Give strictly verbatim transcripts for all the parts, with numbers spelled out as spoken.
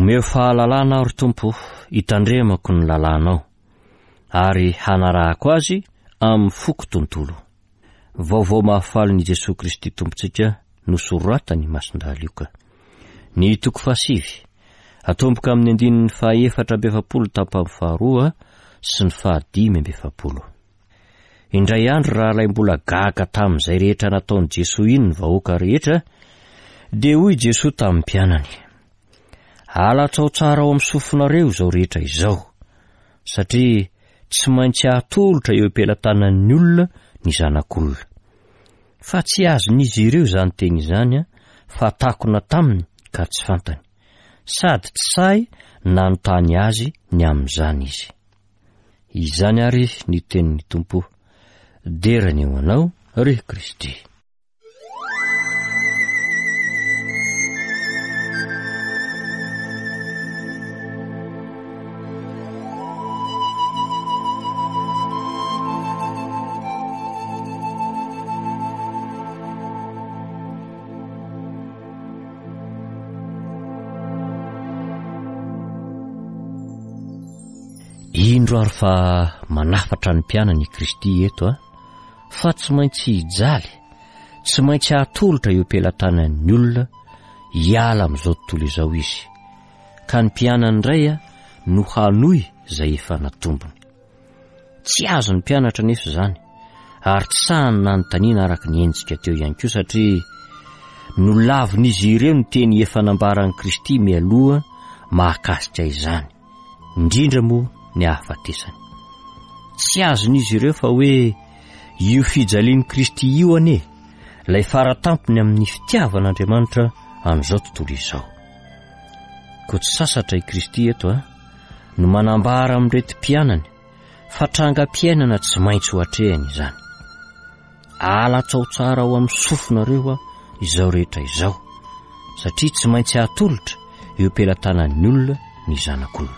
Omeo fahalalana aho ry Tompo, hitandremako ny lalànao ary hanarahako azy amin'ny foko tontolo. Vaovao mahafaly ny Jesosy Kristy Tompontsika nosoratany Masindahalioka. Ny toko fasivy atomboka amin'ny andininy fahaefatra amby efapolo tapamby faharoa sy ny fahadimy amby efapolo. Indray andro raha ilay mbola gaga tamin'izay rehetra nataony Jesosy iny ny vahoaka rehetra, dia hoy Jesosy tamin'ny mpianany: halatrao tsara ao amin'ny sofonareo izao rehetra izao, satria tsy maintsy ahatolotra eo am-pelantanan'ny olona ny zanak'olona. Fa tsy azon'izy ireo izany teny izany, fa takona taminy ka tsy fantany, sady tsy sahy nanontany azy ny amin'izany izy. Izany ary ny tenin'ny Tompo, derany eo anao ry Kristy. Indro ary fa manafatra ny mpianany Kristy eto a, fa tsy maintsy hijaly, tsy maintsy ahatolotra eo am-pelantanan'ny olona hiala amin'izao tontolo izao izy. Ka ny mpianany indray a no hanohy izay efa natombony. Tsy azo ny mpianatra nefa izany, ary tsy sahany nanontaniana araka ny endrika teo ihany koa, satria no lavon'izy ireo ny teny efa nambaran'i Kristy mialoha mahakasika izany, indrindra moa ny hahafatesany. Tsy azon'izy ireo fa hoe io fijalian'i Kristy io ane, ilay faratampony amin'ny fitiavan'Andriamanitra amin'izao tontolo izao. Ko tsy sasatra i Kristy eto a, no manambara amin'irety mpianany fa trangam-piainana tsy maintsy ho hatrehany izany. Halatrao tsara ao amin'ny sofonareo a izao rehetra izao, satria tsy maintsy ahatolotra eo am-pelantanan'ny olona ny zanak'olona.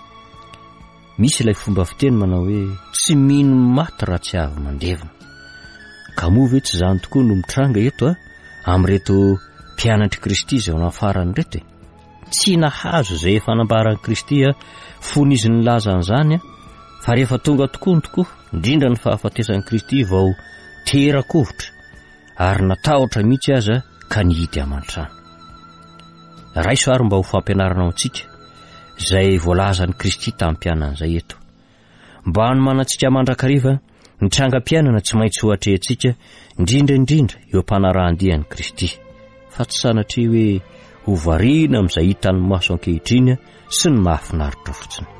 Misy ilay fomba fiteny manao hoe tsy mino maty raha tsy avy mandevona. Ka moa ve tsy izany tokoa no mitranga eto a amin'ireto mpianatry Kristy izay ao amin'ny farany reto? Tsy nahazo izay efa nambaran'i Kristy a fony izy nilaza an'izany a, fa rehefa tonga tokoa ny tokoa, indrindra ny fahafatesan'i Kristy vao tera-kovitra ary natahotra mihitsy aza ka nihidy aman-trano. Raiso ary mba ho fampianarana ao antsika izay voalazan'i Kristy tamin'ny mpianan'izay eto. Mba hanomanantsika mandrakariva ny trangam-piainana tsy maintsy ho hatrehantsika, indrindra indrindra eo am-panarahan-dian'i Kristy, fa tsy sanatria hoe ho variana amin'izay hitan'ny maso ankehitriny sy ny mahafinaritra fotsiny.